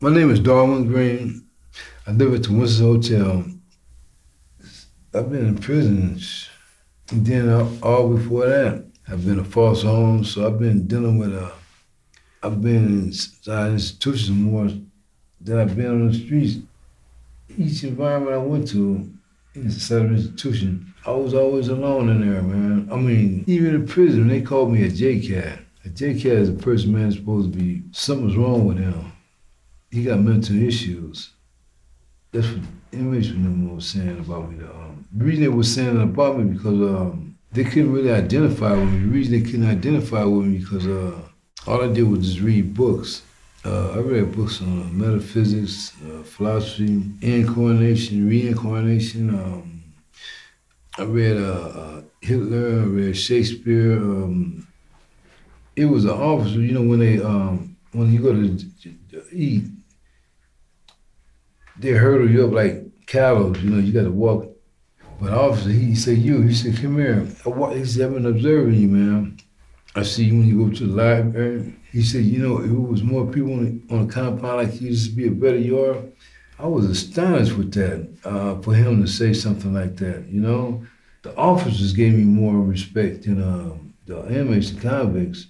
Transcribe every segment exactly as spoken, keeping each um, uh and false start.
My name is Darwin Green. I live at the Winston Hotel. I've been in prison, and then all before that, I've been a false home. So I've been dealing with a. I've been inside institutions more than I've been on the streets. Each environment I went to, inside of an institution, I was always alone in there, man. I mean, even in prison, they called me a J-Cat. A J-Cat is a person, man, supposed to be, something's wrong with him. He got mental issues. That's what inmates from them was saying about me. Um, the reason they were saying it about me because um, they couldn't really identify with me. The reason they couldn't identify with me because uh, all I did was just read books. Uh, I read books on uh, metaphysics, uh, philosophy, incarnation, reincarnation. Um, I read uh, uh, Hitler. I read Shakespeare. Um, it was an officer, you know, when they um, when you go to, to eat, they hurdle you up like cows. You know, you got to walk. But officer, he said, you, he said, come here. I wa- He said, I've been observing you, man. I see you when you go to the library. He said, you know, if it was more people on the, on the compound like you, this would be a better yard. I was astonished with that, uh, for him to say something like that, you know? The officers gave me more respect than um, the inmates, the convicts.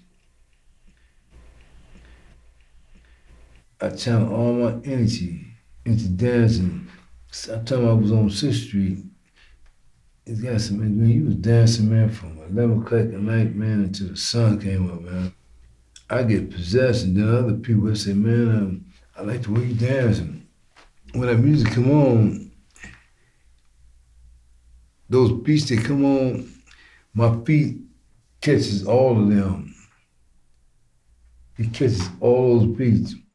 I channeled all my energy into dancing. Sometime I was on Sixth Street. It's got some, man, you was dancing, man, from eleven o'clock at night, man, until the sun came up, man. I get possessed, and then other people would say, man, um, I like the way you dancing. When that music come on, those beats that come on, my feet catches all of them. It catches all those beats.